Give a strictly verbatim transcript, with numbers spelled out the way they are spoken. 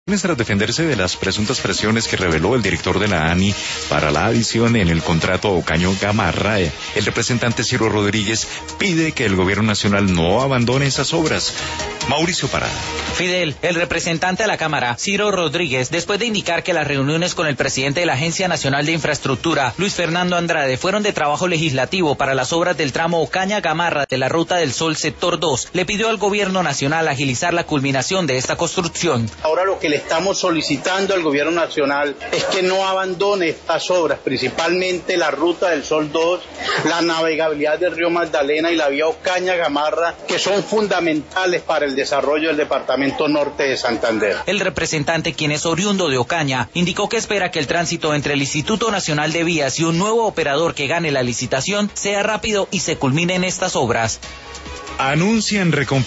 Tras defenderse de las presuntas presiones que reveló el director de la ANI para la adición en el contrato a Ocaña Gamarra, el representante Ciro Rodríguez pide que el gobierno nacional no abandone esas obras. Mauricio Parada. Fidel, el representante de la Cámara, Ciro Rodríguez, después de indicar que las reuniones con el presidente de la Agencia Nacional de Infraestructura, Luis Fernando Andrade, fueron de trabajo legislativo para las obras del tramo Ocaña Gamarra de la Ruta del Sol Sector dos, le pidió al gobierno nacional agilizar la culminación de esta construcción. Ahora lo que le estamos solicitando al gobierno nacional es que no abandone estas obras, principalmente la Ruta del Sol dos, la navegabilidad del río Magdalena y la vía Ocaña Gamarra, que son fundamentales para el desarrollo del departamento norte de Santander. El representante, quien es oriundo de Ocaña, indicó que espera que el tránsito entre el Instituto Nacional de Vías y un nuevo operador que gane la licitación sea rápido y se culminen estas obras. Anuncian recompensa